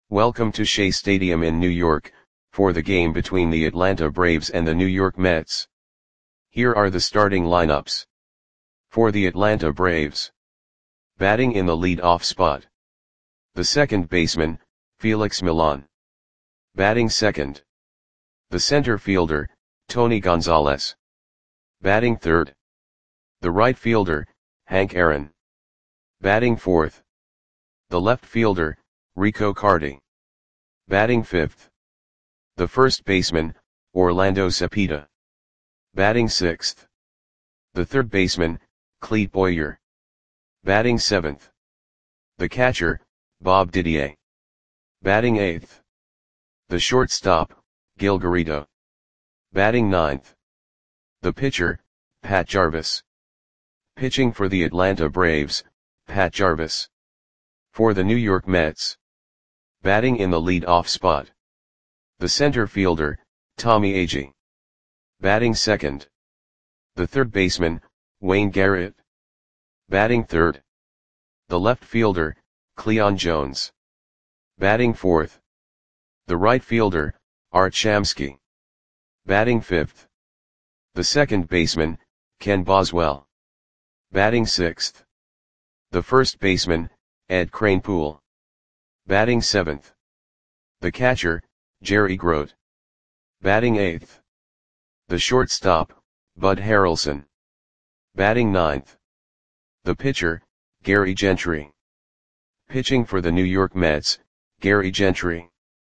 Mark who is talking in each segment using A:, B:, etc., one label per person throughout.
A: Welcome to Shea Stadium in New York, for the game between the Atlanta Braves and the New York Mets. Here are the starting lineups. For the Atlanta Braves. Batting in the lead-off spot. The second baseman, Felix Millan. Batting second. The center fielder, Tony Gonzalez. Batting third. The right fielder, Hank Aaron. Batting fourth. The left fielder, Rico Carty. Batting fifth. The first baseman, Orlando Cepeda. Batting sixth. The third baseman, Clete Boyer. Batting seventh. The catcher, Bob Didier. Batting eighth. The shortstop, Gil Garrido. Batting ninth. The pitcher, Pat Jarvis. Pitching for the Atlanta Braves, Pat Jarvis. For the New York Mets. Batting in the lead-off spot. The center fielder, Tommy Agee. Batting second. The third baseman, Wayne Garrett. Batting third. The left fielder, Cleon Jones. Batting fourth. The right fielder, Art Shamsky. Batting fifth. The second baseman, Ken Boswell. Batting sixth. The first baseman, Ed Kranepool. Batting seventh. The catcher, Jerry Grote. Batting eighth. The shortstop, Bud Harrelson. Batting ninth. The pitcher, Gary Gentry. Pitching for the New York Mets, Gary Gentry.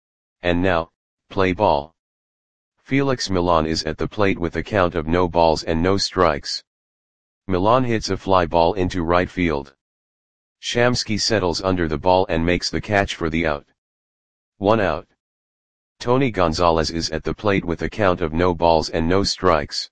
A: And now, play ball. Felix Millan is at the plate with a count of no balls and no strikes. Millan hits a fly ball into right field. Shamsky settles under the ball and makes the catch for the out. 1 out. Tony Gonzalez is at the plate with a count of no balls and no strikes.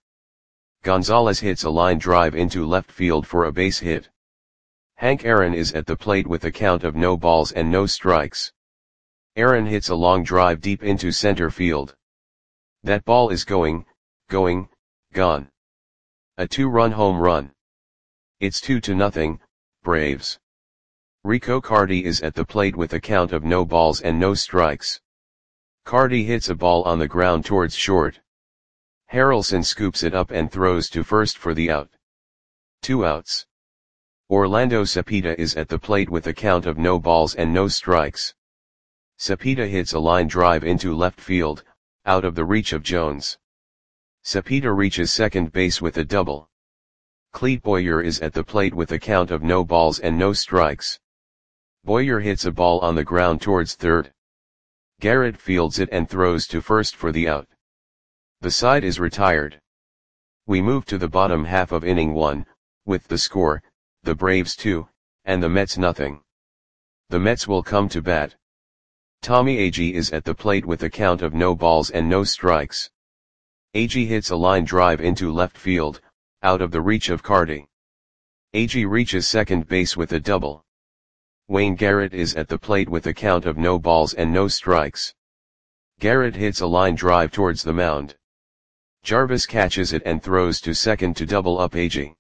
A: Gonzalez hits a line drive into left field for a base hit. Hank Aaron is at the plate with a count of no balls and no strikes. Aaron hits a long drive deep into center field. That ball is gone. A 2-run home run. It's 2-0, Braves. Rico Carty is at the plate with a count of no balls and no strikes. Carty hits a ball on the ground towards short. Harrelson scoops it up and throws to first for the out. 2 outs. Orlando Cepeda is at the plate with a count of no balls and no strikes. Cepeda hits a line drive into left field, out of the reach of Jones. Cepeda reaches second base with a double. Clete Boyer is at the plate with a count of no balls and no strikes. Boyer hits a ball on the ground towards third. Garrett fields it and throws to first for the out. The side is retired. We move to the bottom half of inning 1, with the score, the Braves 2, and the Mets nothing. The Mets will come to bat. Tommy Agee is at the plate with a count of no balls and no strikes. Agee hits a line drive into left field, out of the reach of Carty. Agee reaches second base with a double. Wayne Garrett is at the plate with a count of no balls and no strikes. Garrett hits a line drive towards the mound. Jarvis catches it and throws to second to double up Agee.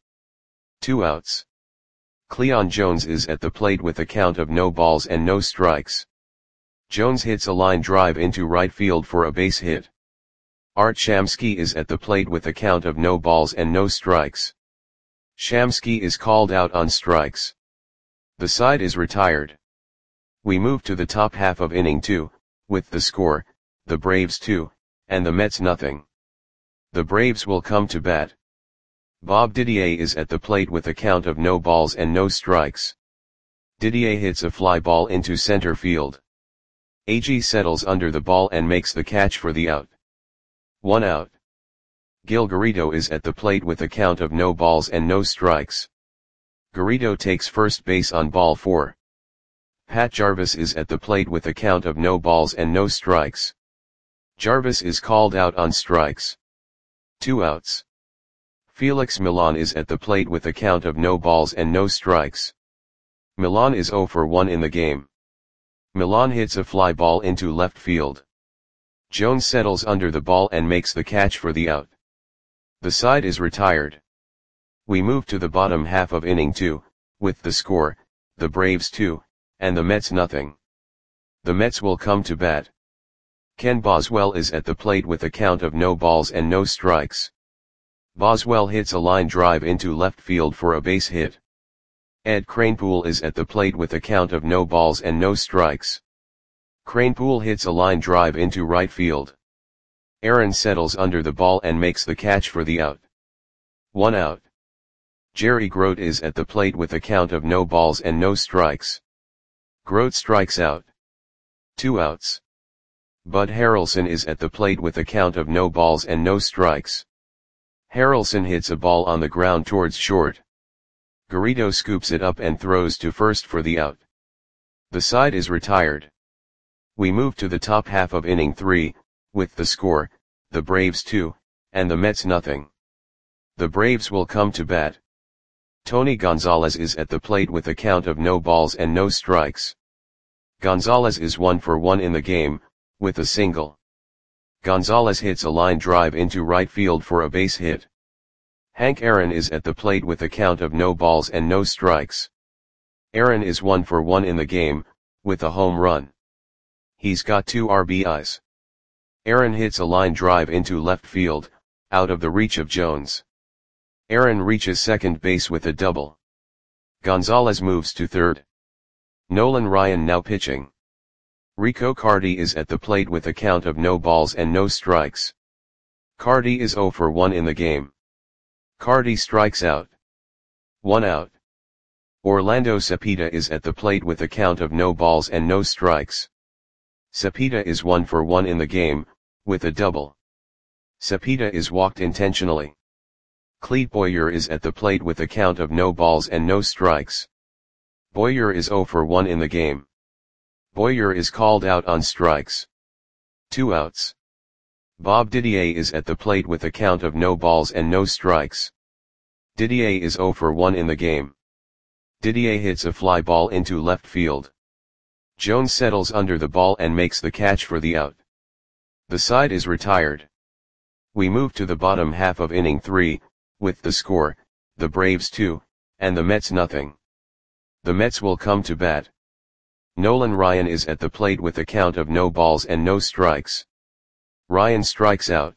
A: 2 outs. Cleon Jones is at the plate with a count of no balls and no strikes. Jones hits a line drive into right field for a base hit. Art Shamsky is at the plate with a count of no balls and no strikes. Shamsky is called out on strikes. The side is retired. We move to the top half of inning 2, with the score, the Braves 2, and the Mets nothing. The Braves will come to bat. Bob Didier is at the plate with a count of no balls and no strikes. Didier hits a fly ball into center field. Agee settles under the ball and makes the catch for the out. 1 out. Gil Garrido is at the plate with a count of no balls and no strikes. Garrido takes first base on ball 4. Pat Jarvis is at the plate with a count of no balls and no strikes. Jarvis is called out on strikes. 2 outs. Felix Millan is at the plate with a count of no balls and no strikes. Millan is 0 for 1 in the game. Millan hits a fly ball into left field. Jones settles under the ball and makes the catch for the out. The side is retired. We move to the bottom half of inning 2, with the score, the Braves 2, and the Mets nothing. The Mets will come to bat. Ken Boswell is at the plate with a count of no balls and no strikes. Boswell hits a line drive into left field for a base hit. Ed Kranepool is at the plate with a count of no balls and no strikes. Kranepool hits a line drive into right field. Aaron settles under the ball and makes the catch for the out. 1 out. Jerry Grote is at the plate with a count of no balls and no strikes. Grote strikes out. 2 outs. Bud Harrelson is at the plate with a count of no balls and no strikes. Harrelson hits a ball on the ground towards short. Garrido scoops it up and throws to first for the out. The side is retired. We move to the top half of inning 3, with the score, the Braves 2, and the Mets nothing. The Braves will come to bat. Tony Gonzalez is at the plate with a count of no balls and no strikes. Gonzalez is 1 for 1 in the game, with a single. Gonzalez hits a line drive into right field for a base hit. Hank Aaron is at the plate with a count of no balls and no strikes. Aaron is 1 for 1 in the game, with a home run. He's got 2 RBIs. Aaron hits a line drive into left field, out of the reach of Jones. Aaron reaches second base with a double. Gonzalez moves to third. Nolan Ryan now pitching. Rico Carty is at the plate with a count of no balls and no strikes. Carty is 0 for 1 in the game. Carty strikes out. 1 out. Orlando Cepeda is at the plate with a count of no balls and no strikes. Cepeda is 1 for 1 in the game, with a double. Cepeda is walked intentionally. Clete Boyer is at the plate with a count of no balls and no strikes. Boyer is 0 for 1 in the game. Boyer is called out on strikes. 2 outs. Bob Didier is at the plate with a count of no balls and no strikes. Didier is 0 for 1 in the game. Didier hits a fly ball into left field. Jones settles under the ball and makes the catch for the out. The side is retired. We move to the bottom half of inning 3, with the score, the Braves 2, and the Mets nothing. The Mets will come to bat. Nolan Ryan is at the plate with a count of no balls and no strikes. Ryan strikes out.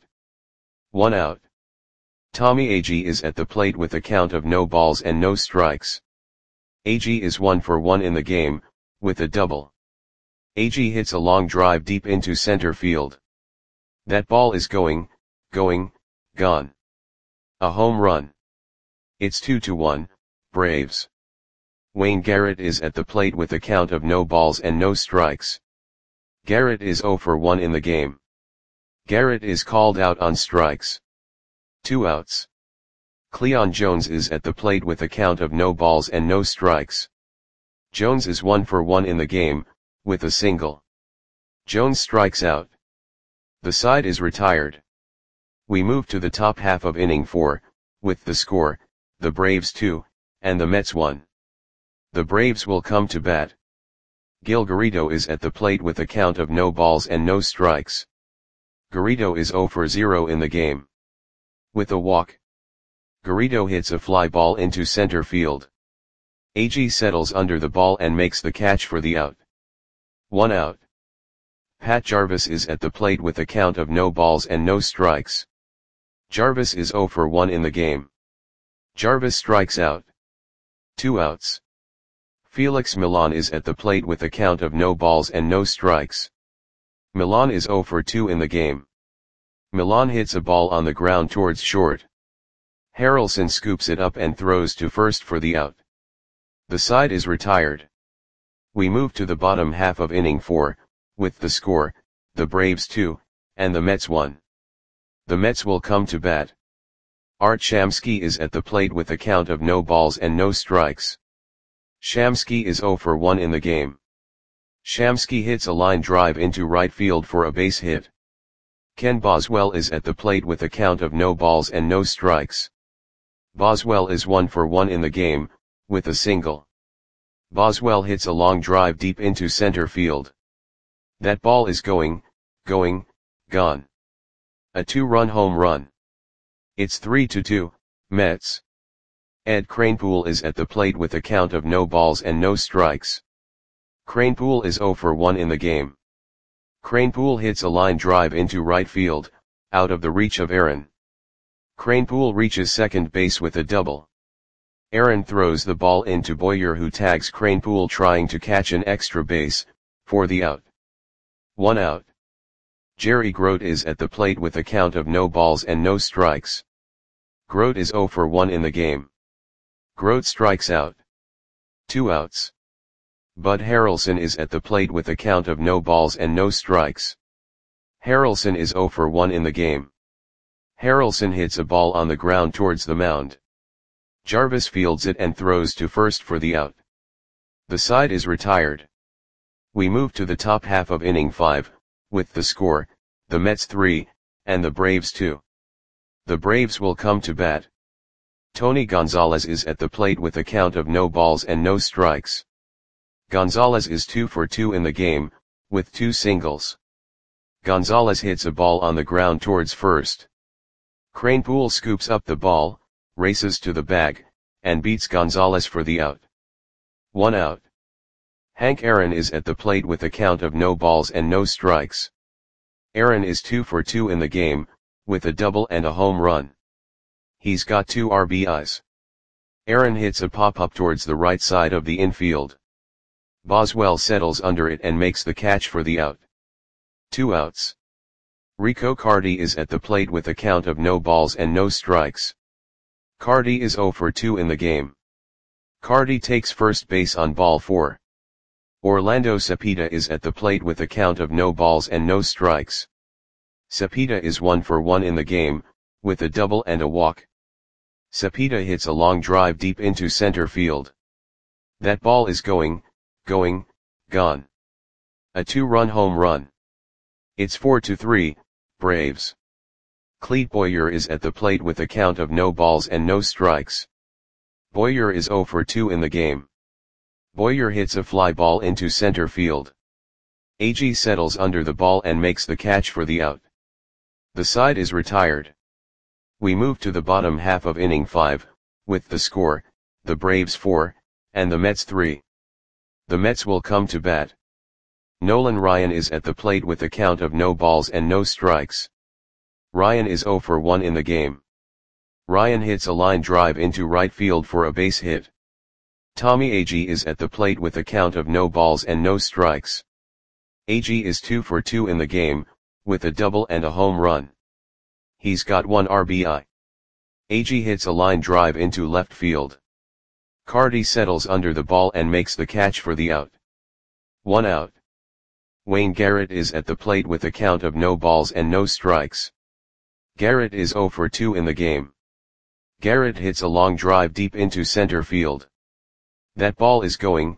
A: 1 out. Tommy Agee is at the plate with a count of no balls and no strikes. Agee is 1 for 1 in the game, with a double. Agee hits a long drive deep into center field. That ball is going, gone. A home run. It's 2-1, Braves. Wayne Garrett is at the plate with a count of no balls and no strikes. Garrett is 0 for 1 in the game. Garrett is called out on strikes. 2 outs. Cleon Jones is at the plate with a count of no balls and no strikes. Jones is 1 for 1 in the game, with a single. Jones strikes out. The side is retired. We move to the top half of inning 4, with the score, the Braves 2, and the Mets 1. The Braves will come to bat. Gil Garrido is at the plate with a count of no balls and no strikes. Garrido is 0 for 0 in the game. With a walk. Garrido hits a fly ball into center field. Agee settles under the ball and makes the catch for the out. 1 out. Pat Jarvis is at the plate with a count of no balls and no strikes. Jarvis is 0 for 1 in the game. Jarvis strikes out. 2 outs. Felix Millan is at the plate with a count of no balls and no strikes. Millan is 0 for 2 in the game. Millan hits a ball on the ground towards short. Harrelson scoops it up and throws to first for the out. The side is retired. We move to the bottom half of inning 4, with the score, the Braves 2, and the Mets 1. The Mets will come to bat. Art Shamsky is at the plate with a count of no balls and no strikes. Shamsky is 0 for 1 in the game. Shamsky hits a line drive into right field for a base hit. Ken Boswell is at the plate with a count of no balls and no strikes. Boswell is 1 for 1 in the game, with a single. Boswell hits a long drive deep into center field. That ball is going, gone. A 2-run home run. It's 3-2, Mets. Ed Kranepool is at the plate with a count of no balls and no strikes. Kranepool is 0 for 1 in the game. Kranepool hits a line drive into right field, out of the reach of Aaron. Kranepool reaches second base with a double. Aaron throws the ball into Boyer, who tags Kranepool trying to catch an extra base, for the out. 1 out. Jerry Grote is at the plate with a count of no balls and no strikes. Grote is 0 for 1 in the game. Grote strikes out. 2 outs. Bud Harrelson is at the plate with a count of no balls and no strikes. Harrelson is 0 for 1 in the game. Harrelson hits a ball on the ground towards the mound. Jarvis fields it and throws to first for the out. The side is retired. We move to the top half of inning 5, with the score, the Mets 3, and the Braves 2. The Braves will come to bat. Tony Gonzalez is at the plate with a count of no balls and no strikes. Gonzalez is 2 for 2 in the game, with 2 singles. Gonzalez hits a ball on the ground towards first. Kranepool scoops up the ball, races to the bag, and beats Gonzalez for the out. 1 out. Hank Aaron is at the plate with a count of no balls and no strikes. Aaron is 2 for 2 in the game, with a double and a home run. He's got 2 RBIs. Aaron hits a pop-up towards the right side of the infield. Boswell settles under it and makes the catch for the out. 2 outs. Rico Carty is at the plate with a count of no balls and no strikes. Carty is 0 for 2 in the game. Carty takes first base on ball 4. Orlando Cepeda is at the plate with a count of no balls and no strikes. Cepeda is 1 for 1 in the game, with a double and a walk. Cepeda hits a long drive deep into center field. That ball is gone. A 2-run home run. It's 4-3, Braves. Clete Boyer is at the plate with a count of no balls and no strikes. Boyer is 0 for 2 in the game. Boyer hits a fly ball into center field. Agee settles under the ball and makes the catch for the out. The side is retired. We move to the bottom half of inning 5, with the score, the Braves 4, and the Mets 3. The Mets will come to bat. Nolan Ryan is at the plate with a count of no balls and no strikes. Ryan is 0 for 1 in the game. Ryan hits a line drive into right field for a base hit. Tommy Agee is at the plate with a count of no balls and no strikes. Agee is 2 for 2 in the game, with a double and a home run. He's got 1 RBI. Agee hits a line drive into left field. Carty settles under the ball and makes the catch for the out. 1 out. Wayne Garrett is at the plate with a count of no balls and no strikes. Garrett is 0 for 2 in the game. Garrett hits a long drive deep into center field. That ball is gone.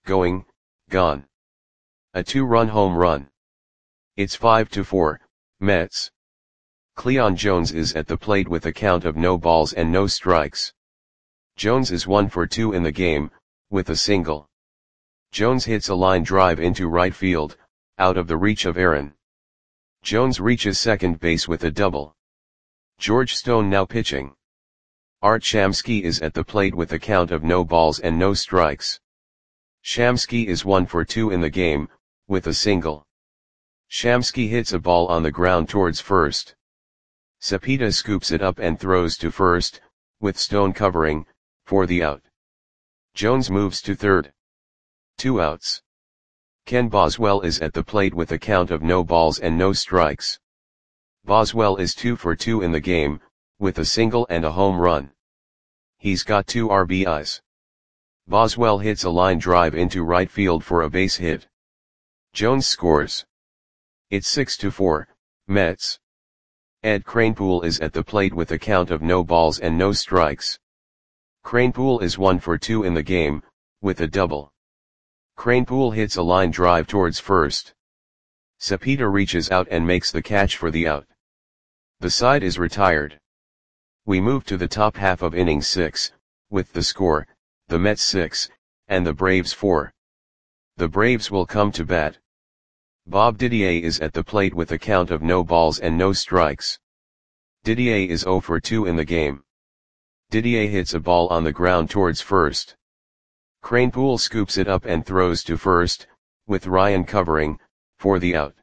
A: A 2-run home run. It's 5-4, Mets. Cleon Jones is at the plate with a count of no balls and no strikes. Jones is 1 for 2 in the game, with a single. Jones hits a line drive into right field, out of the reach of Aaron. Jones reaches second base with a double. George Stone now pitching. Art Shamsky is at the plate with a count of no balls and no strikes. Shamsky is 1 for 2 in the game, with a single. Shamsky hits a ball on the ground towards first. Cepeda scoops it up and throws to first, with Stone covering, for the out. Jones moves to third. 2 outs. Ken Boswell is at the plate with a count of no balls and no strikes. Boswell is 2 for 2 in the game, with a single and a home run. He's got 2 RBIs. Boswell hits a line drive into right field for a base hit. Jones scores. It's 6-4, Mets. Ed Kranepool is at the plate with a count of no balls and no strikes. Kranepool is 1 for 2 in the game, with a double. Kranepool hits a line drive towards first. Cepeda reaches out and makes the catch for the out. The side is retired. We move to the top half of inning 6, with the score, the Mets 6, and the Braves 4. The Braves will come to bat. Bob Didier is at the plate with a count of no balls and no strikes. Didier is 0 for 2 in the game. Didier hits a ball on the ground towards first. Kranepool scoops it up and throws to first, with Ryan covering, for the out.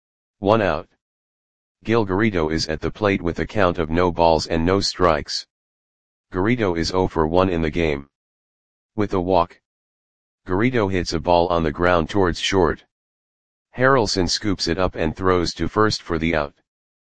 A: 1 out. Gil Garrido is at the plate with a count of no balls and no strikes. Garrido is 0 for 1 in the game. With a walk, Garrido hits a ball on the ground towards short. Harrelson scoops it up and throws to first for the out.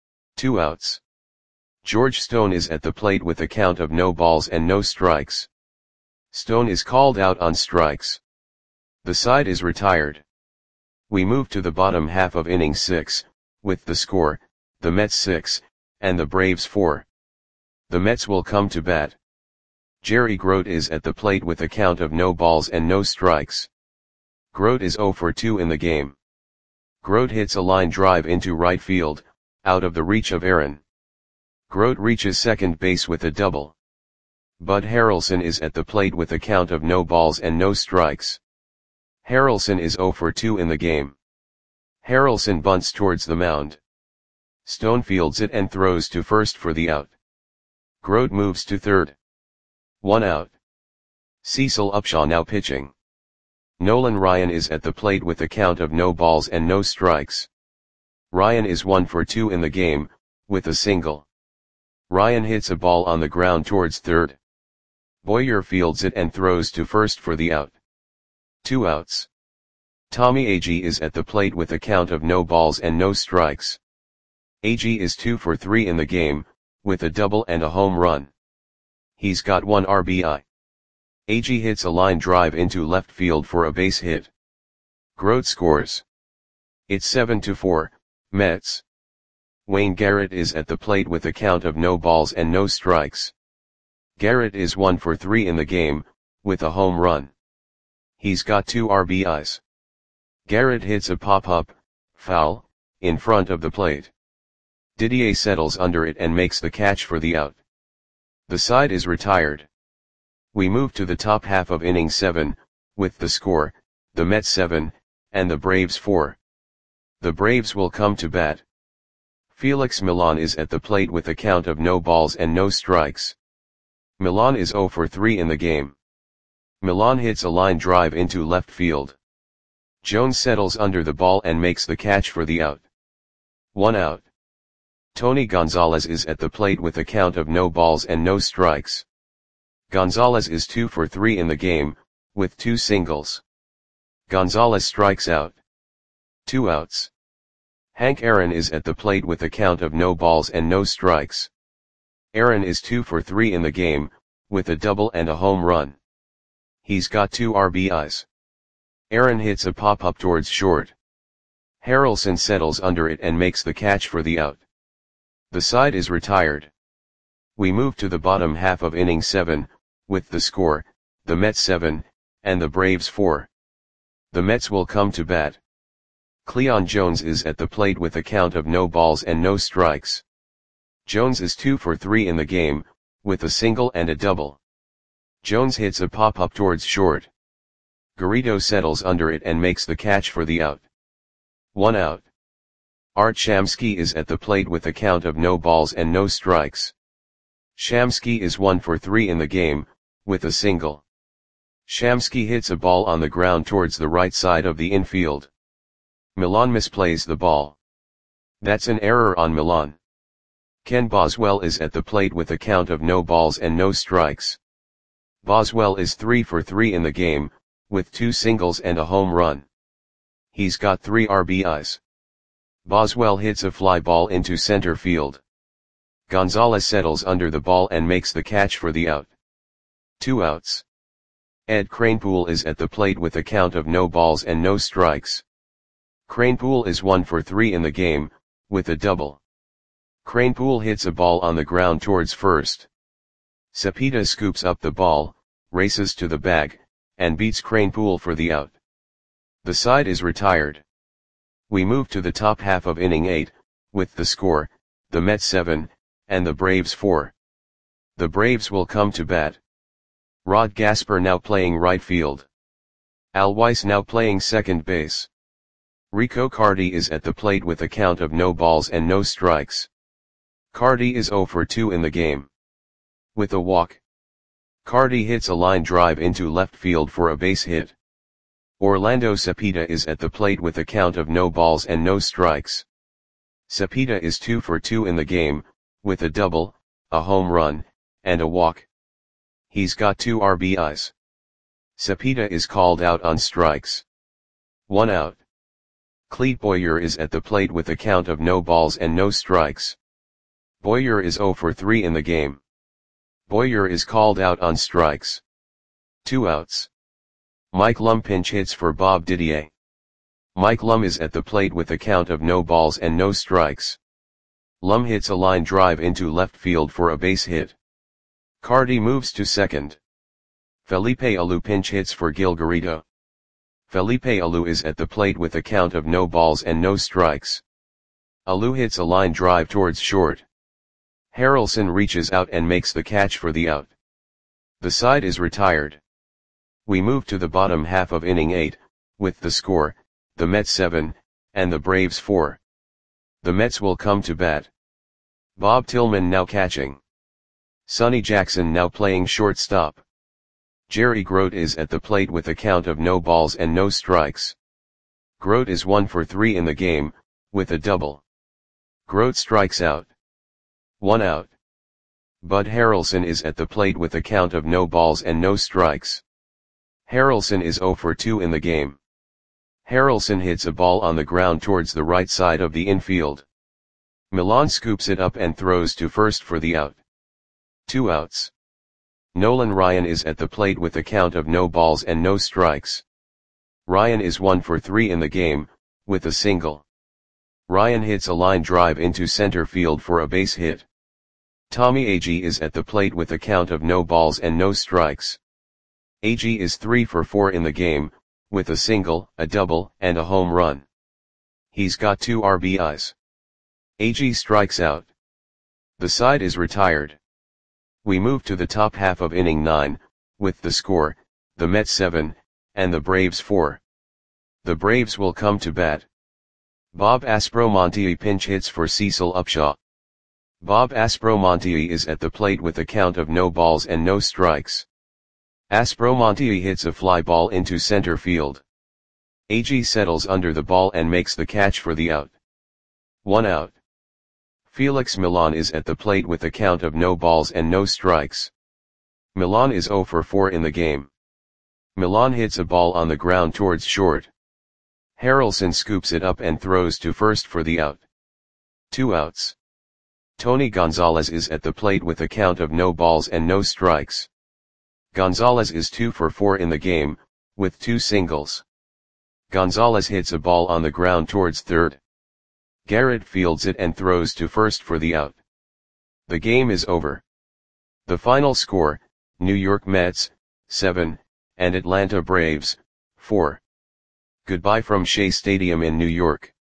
A: 2 outs. George Stone is at the plate with a count of no balls and no strikes. Stone is called out on strikes. The side is retired. We move to the bottom half of inning 6, with the score, the Mets 6, and the Braves 4. The Mets will come to bat. Jerry Grote is at the plate with a count of no balls and no strikes. Grote is 0 for 2 in the game. Grote hits a line drive into right field, out of the reach of Aaron. Grote reaches second base with a double. Bud Harrelson is at the plate with a count of no balls and no strikes. Harrelson is 0 for 2 in the game. Harrelson bunts towards the mound. Stone fields it and throws to first for the out. Grote moves to third. 1 out. Cecil Upshaw now pitching. Nolan Ryan is at the plate with a count of no balls and no strikes. Ryan is 1 for 2 in the game, with a single. Ryan hits a ball on the ground towards third. Boyer fields it and throws to first for the out. 2 outs. Tommy Agee is at the plate with a count of no balls and no strikes. Agee is 2 for 3 in the game, with a double and a home run. He's got 1 RBI. Agee hits a line drive into left field for a base hit. Grote scores. It's 7-4, Mets. Wayne Garrett is at the plate with a count of no balls and no strikes. Garrett is 1 for 3 in the game, with a home run. He's got 2 RBIs. Garrett hits a pop-up, foul, in front of the plate. Didier settles under it and makes the catch for the out. The side is retired. We move to the top half of inning 7, with the score, the Mets 7, and the Braves 4. The Braves will come to bat. Felix Millan is at the plate with a count of no balls and no strikes. Millan is 0 for 3 in the game. Millan hits a line drive into left field. Jones settles under the ball and makes the catch for the out. 1 out. Tony Gonzalez is at the plate with a count of no balls and no strikes. Gonzalez is 2 for 3 in the game, with 2 singles. Gonzalez strikes out. 2 outs. Hank Aaron is at the plate with a count of no balls and no strikes. Aaron is 2 for 3 in the game, with a double and a home run. He's got 2 RBIs. Aaron hits a pop-up towards short. Harrelson settles under it and makes the catch for the out. The side is retired. We move to the bottom half of inning 7, with the score, the Mets 7, and the Braves 4. The Mets will come to bat. Cleon Jones is at the plate with a count of no balls and no strikes. Jones is 2 for 3 in the game, with a single and a double. Jones hits a pop-up towards short. Garrido settles under it and makes the catch for the out. 1 out. Art Shamsky is at the plate with a count of no balls and no strikes. Shamsky is 1 for 3 in the game, with a single. Shamsky hits a ball on the ground towards the right side of the infield. Millan misplays the ball. That's an error on Millan. Ken Boswell is at the plate with a count of no balls and no strikes. Boswell is 3 for 3 in the game, with 2 singles and a home run. He's got 3 RBIs. Boswell hits a fly ball into center field. Gonzalez settles under the ball and makes the catch for the out. 2 outs. Ed Kranepool is at the plate with a count of no balls and no strikes. Kranepool is 1 for 3 in the game, with a double. Kranepool hits a ball on the ground towards first. Cepeda scoops up the ball, races to the bag, and beats Kranepool for the out. The side is retired. We move to the top half of inning 8, with the score, the Mets 7, and the Braves 4. The Braves will come to bat. Rod Gasper now playing right field. Al Weiss now playing second base. Rico Carty is at the plate with a count of no balls and no strikes. Carty is 0 for 2 in the game. With a walk, Carty hits a line drive into left field for a base hit. Orlando Cepeda is at the plate with a count of no balls and no strikes. Cepeda is 2 for 2 in the game, with a double, a home run, and a walk. He's got 2 RBIs. Cepeda is called out on strikes. 1 out. Clete Boyer is at the plate with a count of no balls and no strikes. Boyer is 0 for 3 in the game. Boyer is called out on strikes. 2 outs. Mike Lum pinch hits for Bob Didier. Mike Lum is at the plate with a count of no balls and no strikes. Lum hits a line drive into left field for a base hit. Cardi moves to second. Felipe Alou pinch hits for Gil Garrido. Felipe Alou is at the plate with a count of no balls and no strikes. Alou hits a line drive towards short. Harrelson reaches out and makes the catch for the out. The side is retired. We move to the bottom half of inning 8, with the score, the Mets 7, and the Braves 4. The Mets will come to bat. Bob Tillman now catching. Sonny Jackson now playing shortstop. Jerry Grote is at the plate with a count of no balls and no strikes. Grote is 1 for 3 in the game, with a double. Grote strikes out. 1 out. Bud Harrelson is at the plate with a count of no balls and no strikes. Harrelson is 0 for 2 in the game. Harrelson hits a ball on the ground towards the right side of the infield. Millan scoops it up and throws to first for the out. 2 outs. Nolan Ryan is at the plate with a count of no balls and no strikes. Ryan is 1 for 3 in the game, with a single. Ryan hits a line drive into center field for a base hit. Tommy Agee is at the plate with a count of no balls and no strikes. Agee is 3 for 4 in the game, with a single, a double, and a home run. He's got 2 RBIs. Agee strikes out. The side is retired. We move to the top half of inning 9, with the score, the Mets 7, and the Braves 4. The Braves will come to bat. Bob Aspromonte pinch hits for Cecil Upshaw. Bob Aspromonte is at the plate with a count of no balls and no strikes. Aspromonte hits a fly ball into center field. Agee settles under the ball and makes the catch for the out. 1 out. Felix Millan is at the plate with a count of no balls and no strikes. Millan is 0 for 4 in the game. Millan hits a ball on the ground towards short. Harrelson scoops it up and throws to first for the out. 2 outs. Tony Gonzalez is at the plate with a count of no balls and no strikes. Gonzalez is 2 for 4 in the game, with 2 singles. Gonzalez hits a ball on the ground towards third. Garrett fields it and throws to first for the out. The game is over. The final score, New York Mets, 7, and Atlanta Braves, 4. Goodbye from Shea Stadium in New York.